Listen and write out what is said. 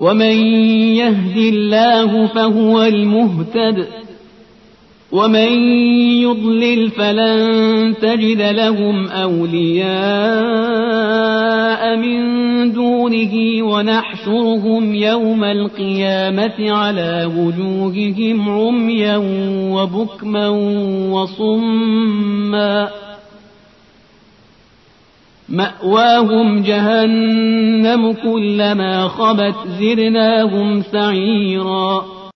ومن يهد الله فهو المهتد ومن يضلل فلن تجد لهم أولياء من دونه ونحشرهم يوم القيامة على وجوههم عميا وبكما وصما مأواهم جهنم كلما خبت زدناهم سعيرا